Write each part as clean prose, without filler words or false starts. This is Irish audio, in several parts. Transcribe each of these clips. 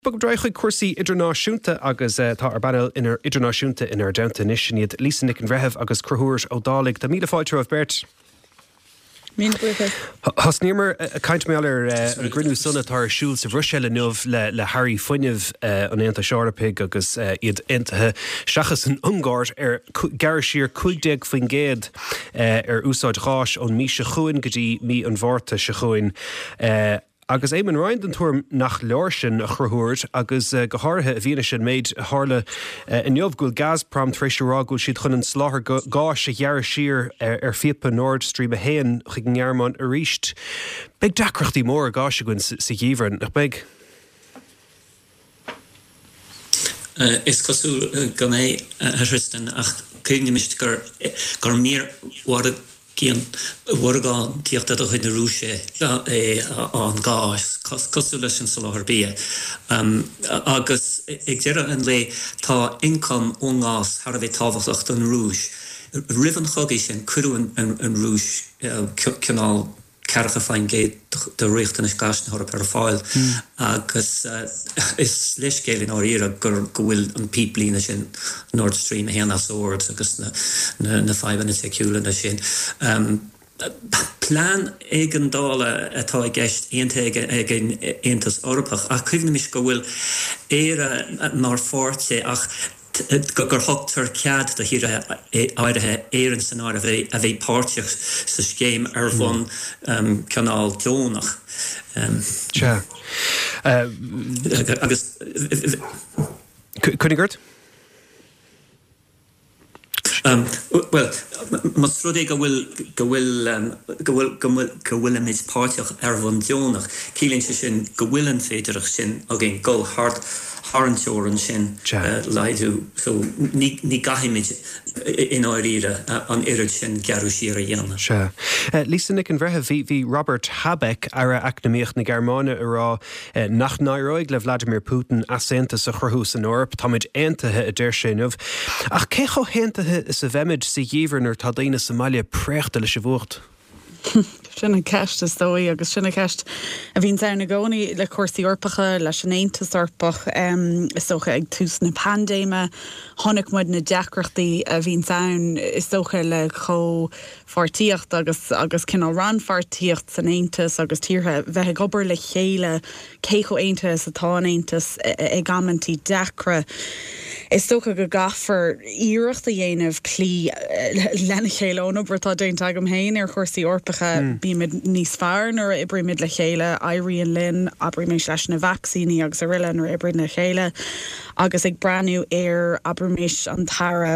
Bug dreichuig cuasaí idirnáisiúnta agus tá ar banal inar idirnáisiúnta inar deanta níos Lisa Nick an Rehef agus Crúthúirs Ó Dálaigh Tá míle fáilte of Bert. Has nímer kaint mé ar an grinú sunna tar siúil sa bhrisile nuamh le Harry Fuineh an éanta Searapig agus iad intathe seachas an Ungáir ar gar siar 15 faoin géad ar úsáid ráis ón mí se chuin gotí mí an bhharrta se chuin. Agus éman roind an tuaim nach leir sin a chruthúirt agus go háirithe a bhíine sin méid hála in neamh gúil Gazprom tréisio rá gúil siad chun an sláthar gáis a dhearr siar ar fiopa Nord Stream a héan chuig an ngearmán a ríist. Beag dacrachtaí mór a gáis a gúin sa dhíomhar nach beag? Is cosúil go mé Tristan ach cúigní mist gur mír wargáin tíochtta a chuid na rúise an gáis cosú leis an soláthar bia. Agus ag deire an le tá income ó ngás thar a bheith tábhachtach an rúis. Rivan chogaí sin curú an rúis cinál cearcha fáin géad de riachtain is gasna thar a fáil. Agus is leis céilín áíra gur go bhfuil an píplína sin Nord Stream a héana swords agus na faibanna teiciúla sin. Plán ag an dála atá gceist aontaige ag an Aontas Eorpach ach cuimhna mis go bhfuil éire mar fórte ach gur thugtar cead de hir áirithe éan san áir a bheith páirteach sa scéim ar bhain canál Dónach. Agus Cúnigurt? Well, mas rudé go bhfuil a méid páirteach ar bhain Dónach, cílíonn sé sin go bhfuil an féidirach sin a gin go Haranteoran sin leidú, so ní gaimiid in áíre an irid sin gearú siar a dhéanana. Lisa Nick an Rehef hí Robert Habeck ar a acnamíocht na Gearmáine ará nach náróig le Vladimir Putin asenta sa chorthús an Eorp, táid aontathe a deir sinmh. Ach cé cho héantathe is a bheimiid sa dhíomharnar tá daoine Somália preachta leis a bhuacht? Sinna ceist is dóí agus sinna ceist a bhín na gcónaí le cuasaí orpacha leis an Aontas Eorpach is socha ag tús na pandéime tháinig muid na deacrachtaí a bhín is socha le fartíocht agus cinál ran fartíocht san Aontas agus tíortha bheith gobar le chéile cé cho Aontas atá an Aontas ag ammantí deacra. Is socha go gafar íireacht a dhéanamh clí lena chéile ónabrtá déint agam héin ar chuirsaí orpacha bíimiid níos fearr nar ibríimiid le chéile éiríonn linn abriméis leis na vaccíní agus a riile nar ibrid na chéile agus ag breanú ar abriméis an tara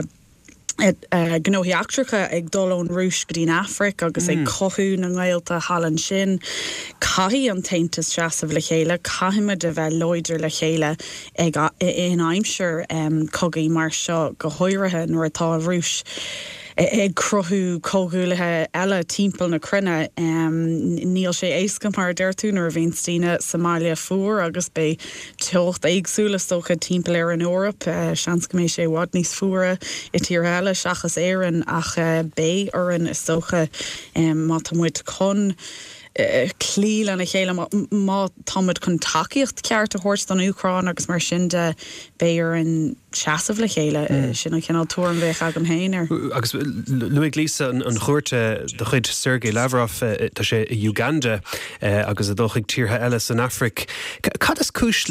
gnóí actracha ag dul ón rúis go dtín Afric agus ag cothú na ngáilta hallan sin caithí an taontas seasamh le chéile caiime de bheith loidir le chéile ag in aimseir cogaí mar seo go háirithe nuair atá rúis ag crothú cógúlathe eile timpeall na crunne níl sé éascam mar deirtú nar bhíon tíine Somália fuair agus be teocht éagsúla socha timpeall ar an Eorp seans go mééis sé bhád níos fuaire i tíor eile seachas éan ach bé oran is socha má tá muid chun clí lena chéile má táid chun takeíocht ceart a thuirt don Ucrán agus mar sin de béar an seasamh le chéile sinna cinál túir an bheith agam héin. Agus luigh Lisa an chuirte de chuid Sergei Lavrov tá sé i Uganda agus a dóchaigh tíortha eile san Afric. Cad is cúis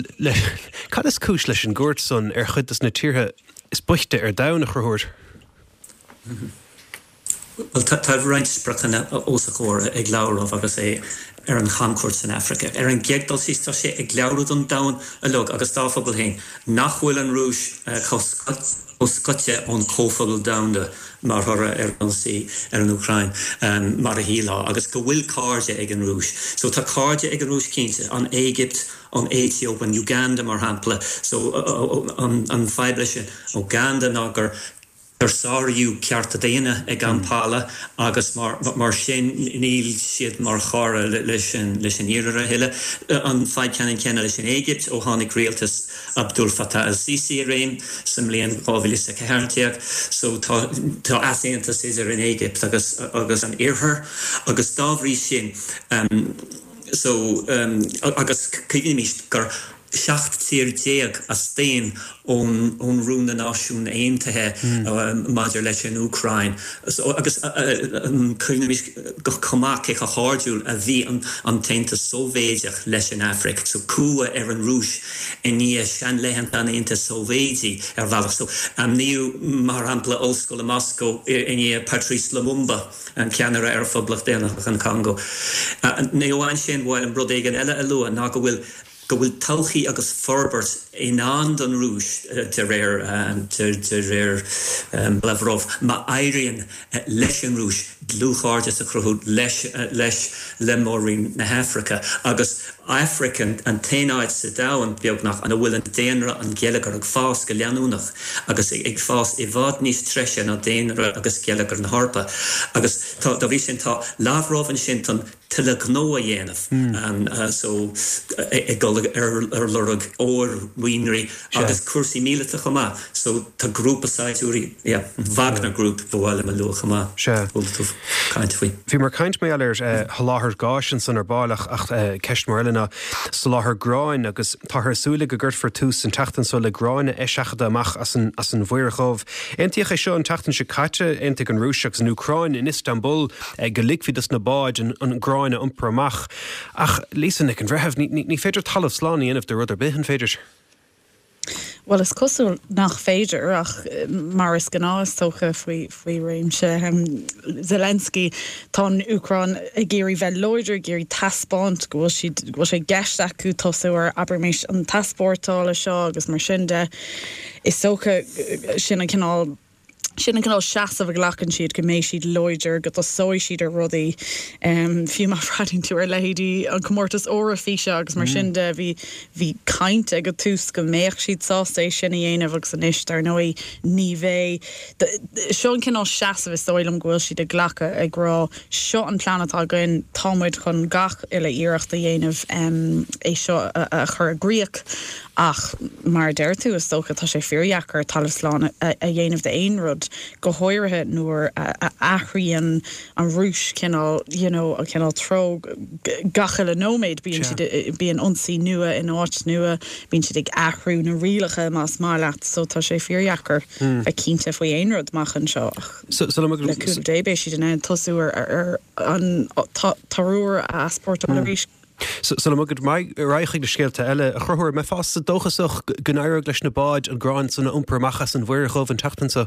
leis an gúirt son ar chuid na tíortha is buchte ar dana chruthúirt? Well, tá bhráint sprachanna os a chóir ag leabhrah agus ar an chancúirt in Africa. Ar an gceagdal síos tá sé ag leabhrú don dain a lug agus dáfabal héin. Nach bhfuil an rúis scotte ón cófabal damda mar thora ar an sí ar an Ucrain mar a hílá agus go bhfuil cáde ag an rúis. So tá cáde ag an rúis cínte an Égypt, an Ethiopia, an Uganda mar hampla. So an feibleise Uganda nágur sáirú cearta daine ag Kampala agus mar sin níl siad mar chara leis an iarra heile an feid ceann leis an Égypt ó tháinig rialtas Abdul Fattah al-Sisi réim sem líon ábhilis a cearnteach so tá aséantas is ar in Égypt agus an iarthar agus dábhrí sin so agus cíimís gur seacht tír déag a stéin ón rún na náisiún aontathe maidir leis an Ucrain. Agus chuine go chumach a háúil a bhí an taonnta Sóvéideach leis an Afric, so cua ar an rúis in ní sean lehan an aonta Sóvéidí ar bhealach. So níú mar ampla óscoil a Moscow in Patrice Lumumba an ceanara ar phoblach déanach an Congo. Ní óhain sin bhil an brod éigen eile a lua ná go bhfuil tauchi agus forbert in an rúis de réir Lavrov ma airian leis an rúis glúcharde a chruthú leis le mórin na Africa agus African an téanaid sa dahan beagnach an bhfuil an déanra an gealagar ag fás go leanúnach agus ag fás I bhád níos treise na déanra agus gealagar na harpa agus tá bhí sin tá Lavrov an sin tan tuile gnó a dhéanamh and so ag gola ar lurug ór Winery agus cuasaí míleta chumá so tá grúpa saitúí Wagner Group bhile me lu chumá Bhí mar caint mé eir haláthir gáis san ar báilach ach ceist mar eilena sa láthair gráin agus táthir súla go gurt for tús an teachtan so le gráine éiseachada amach as an bhuiirchomh. Aontaíoch é seo an teachtan se caite aontaigh an rúiseach an Ucrain in Istanbul go ligmhídas na báid an gráine umpra amach ach lísan ag an bhrethebh ní féidir talamh sláán inmh de rud ar bith an féidir. Well, is cosú nach féidir ach mar is gná is tócha faoi réimse Zelensky tá Ucrain a géirí bheith loidir géirí taspáint go bhfuil sé gceist acu tosúir aber méis an taspórtála seo agus mar sin de is tócha sinna cinál Sinna canál seaamh ghlachan siad go mééis siad loidir go sóid siad ar rudaí fiú má frading tú ar lehéadí an commórtas óra físe agus mar sin de bhí cainte go tús go méoch siad sásta sinna dhéanamh agus san isis ar nóí ní bhéh. Seo an cinál seaamh is dóilm ghfuil siad a ghlacha ag rá seo an planetá goin támuid chun gach ile iireachta dhéanamh é seo a chur agríoch ach mar deir tú is tócha tá sé fíorheachar talamh a dhéanamh de aon rud go háirithe nuair a achraíonn an rúis cinál tro gacha le nóméid bíon ionsaí nua in áit nua bíonn siad ag achrú na rialacha más má leat so tá sé fíorheachar a cínta faoi aon rud machchan seo le cúdébéis siad in tosúir ar an tarúir a sport an rís. So magad mai reichaigh de scéalta eile a chruthir me fásta dóchasach gnéire leis na báid an gráin sanna umpramachchas an bhuiirchomh an teachtansa.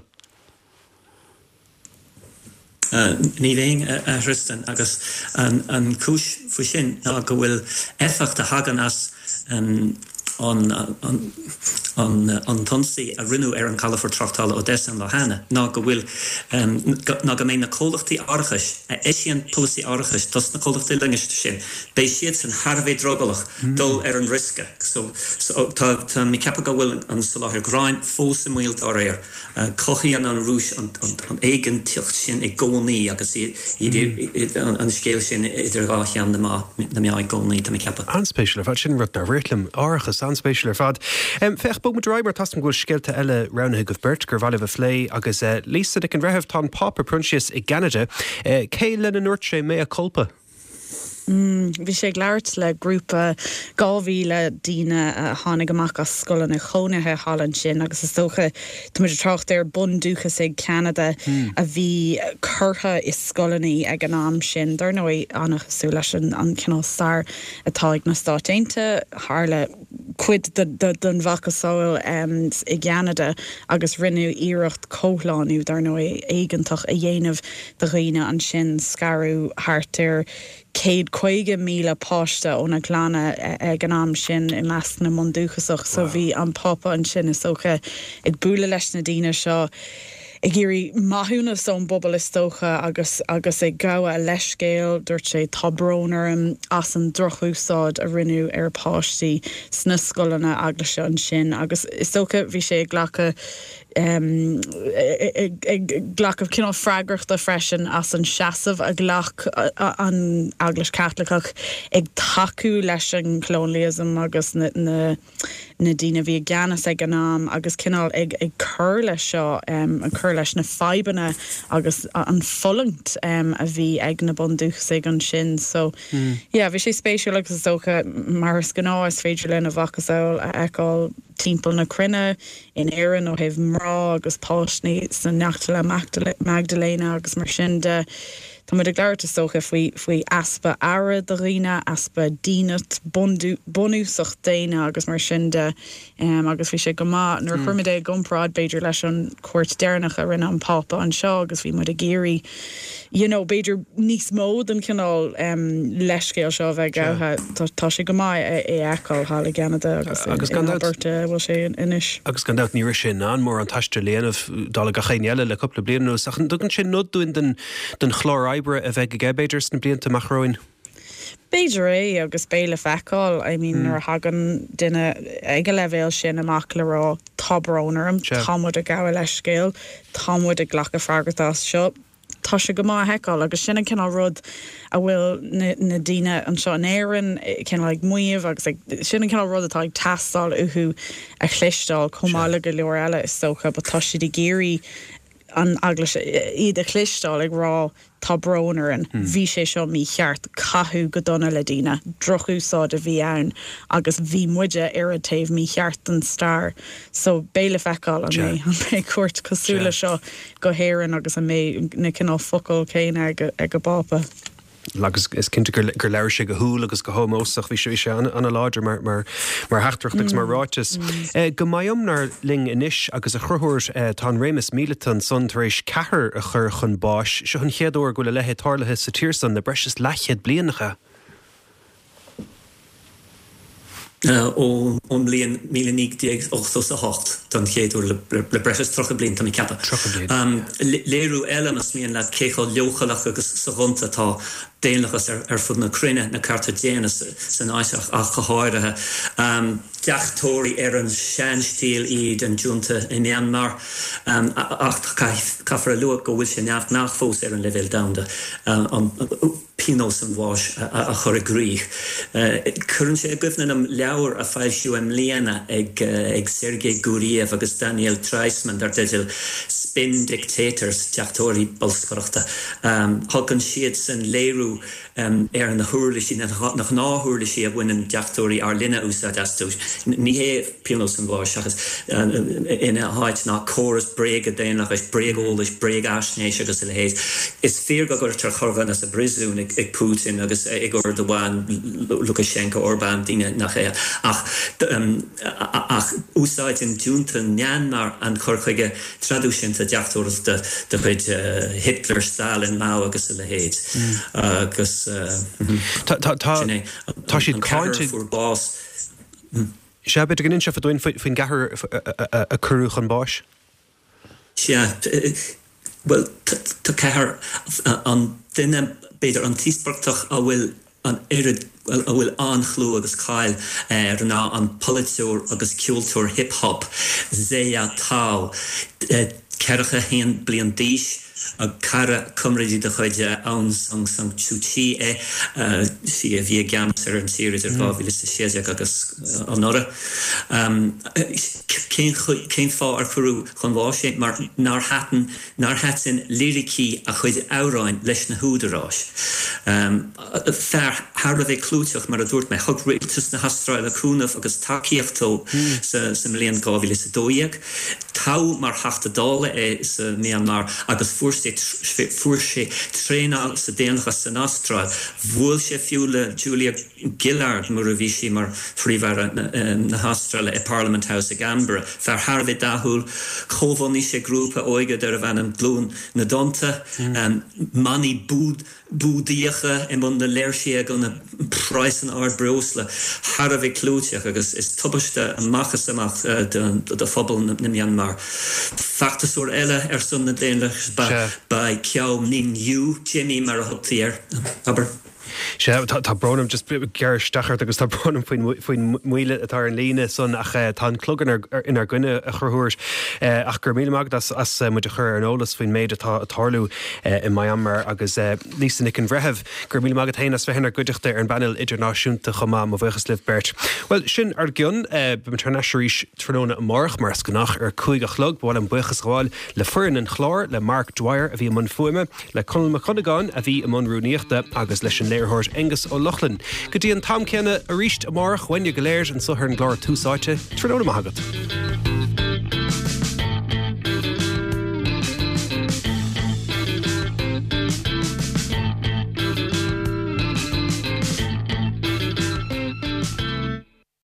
Ní bhéin a Tristan agus an cúis fa sin ná go bhfuil éfachta hagan as an tonsaí a rinú ar an Calafor Trachtala ó Desan le Hanna ná go bhfuil ná go mé na cólachtaí archas a éisian policy archas tas na cólachtaí lingeiste sin béis siad san Harbhéh drogalach dul ar an risca so tá mi cepa go bhfuil an saláthir gráin fósa mílt á réir cochaíon an rúis an éigen tiocht sin i gcónaí agus an scéil sin idir gáchean na mé gcónaí tá mi cepa. Anspéisial ar fad sin rud ar réitlim archas anspéisial ar fad. Fech bog madráimar tasm go scéalta eile ranathe go bhirt gur bhaile bh lé agus lísa ag an bhreithebh tá papa prunsias i Canada cé lena nuirt sé mé a culpa. Bhí sé gglaart le grúpa 2,000 díine tháinig amach as scoile na chónathe Hallan sin agus is tócha tá muidir trocht ar bun dúchas ag Canada a bhí curtha is scolaní ag an am sin dar nó annachasú leis an cinál star atá ag na státeinte hála cuid don bhacasáil i Canada agus rinú iirecht cóhláánú dar nó éigentach a dhéanamh do riine an sin scarú háartir 150,000 páiste óna glána ag an am sin I meas na mundúchasach so bhí an papa an sin is socha ag búla leis na díine seo ag géirí maithúna son bobbal is tócha agus ag gawa a leiscéal dúirt sé tabrónar as an drochúsáid a rinú ar páistí sna scolanna agla se an sin agus is tócha bhí sé ag ghlacha glach of kinál fragrach de freisin as an seasamh a glach an Aglas Catholicach ag taú leis an colonialism agus na dína bhí gceannas ag an nám agus cinál ag cur leis seo an cur leis na feibanna agus an follangt a bhí ag na bundúchas ag an sin so bhí sé spéisiúil agus socha mar gná is féidir lena bhachasáil a eáil timppel na crinne in éan ó heh mrá agus páisní san neachtaile Magdalena agus mar sin de Tá mu ag leirta socha faoi aspa ara do riine aspa díanat bonúsach déine agus mar sin de agus bhí sé go má nuair chuimiidé gomprád beidir leis an cuairt déirnach a rinne an pápa an seo agus bhí mud a géirí beidir níos mód an cinál leiscéil seo bheith gautha tá sé go má é eáil hála Canada agus Alberta bhfuil sé inis. Agus gan dat ní sin an mór an taiste léanamh dála go chéile le coppla blianú achan dugann sin nodúin den chlár ibre a bheith go beidir na blianta machróin. Beidir é agus béle feáil, I mean ar hagan duine ag levéil sin amach le rá tabrónarm támud a gafuil leis scéil, támud a ghlacha fragartás seo. Tá sé go má heáil agus sinna cinál rud a bhfuil na díine an seo an éan cinál ag muomh agus sinna cinál rud atá ag tastáil uthú a chléistáil comála go leor eile is socha, ba tá si de géirí an aglas iad a chléistáil ag rá tabrónar an bhí sé seo mí cheart cathú go donna le díine drochúsáid a bhí ann agus bhí muide ar a taobh mí cheart an star so béle feicáil an mé cuairt cosúla seo go héann agus a mé na cinál focail céine ag go bápa. Agus is cinnte gur leir sé go húil agus go hómósach bhí sé anna láidir mar heachtrachtagus mar ráitis. Go maiomnar ling inis agus a chruthúir tá rémas míletan son tar éis cethir a chur chun báis, seo an chéadúir go le lethe tálathe sa tíirsan na breis leichéad blianacha. ó blion 1988 don chéadú le breis trocha blin am cappa. Léirú eile mas míon le céáil leochalach agus sa runta tá déanachas ar fud na crinne na Cartagena san áiseach a chaáirithe. Deachtóirí ar an seanstíl iad an dúnta in Myanmar ach caithfar a luach go bhfuil sé neamh nachfós ar an levéil damda an Pinos an bháis a chur a gríich. Currann sé a gofna am leabhar a fáilisiú am léana ag Sergei Guriev agus Daniel Treisman dar deitil spin dictators deachtóirí bolscoireachta. Thugann siad san léirú ar an na thuirlaisí nach náthúirlaisí a bhainean deachtóirí ar linne úsá deastúis. Ní hé Pinos an bháis agus ina háid ná choras brég a déanach is brégólas brég asnéis agus le héad. Is fér go gur tar chorgan as a brisún ag Putin agus ag gur do bháin Lukashenko Orbán díine nach é. Ach úsáid in dúnta Myanmar an chorchaige tradúisianta deachtóras de chuid Hitler, Stalin, Mao agus le héad. Agus tá siad cáinte fuair bás. Se bit gin se fadoin fin gahar a curúch an báis? Well, tá cethir an duine beidir an tíospartach a bhfuil an irid a bhfuil anchlú agus cáil ar ná an politeúr agus ciúltúr hip-hop Zéa Tao ceiricha héan blian díis a cara cumradí de chuide Aung San Suu Kyi si a bhí gamas ar an tíir ar bháhíle sa séideach agus an nora. Cén fá ar churú chun bháise mar nar hatin lyricí a chuid áráin leis na húdaráis. Fear Har a bheith clúteach mar a dúirt me chug réaltas na hastráil a cúnamh agus takeíochttó sa mblion gáhíle sa dóiag. Tá mar hachta dála é sa Myanmar agus fuair sé tréna sa déanachas san Astráil. Bhfuil sé fiúla Julia Gillard mar a bhí sí mar phríomhhar na Astráile i Parliament House a Canberra. Fear Har a bheith dathúil chomhaní sé grúpa óige ar a bhean glún na donta maní búdíocha in bun na léirsí gan na práisan ard breosla Har a bheith clúteach agus is tubaiste an machchas amach de phobal na Myanmar. Factasúr eile ar sun na déanachs ba ceam nín Jimmy mar a thugtaíar. Aber Tá bronam just gar stachart agus tá bronam faoin muile atá an líne son ach tá clugan inar gunne a churthúir ach gur míle mag as mu a chur an ólas faoin méid atá tarlú in Myanmar agus lísan nic an bhrethebh gur míle mag héananas fehinnar goideachta ar an banil idirnáisiúnta chumá a bhuichas libh bert. Well sin ar gion be tarnaisiéis tróna amach mar scanach ar chuig a chlog bháil an buchas gháil le furin an chlár le Mark Dwyer a bhí man fuime le Conal McConaghan a bhí am rúníochta agus leis an léirthir Angus ó Lochlan. Go dtí an tam cenne a ríist amach haine go léir an sothar an glár túsáite tróna maigad.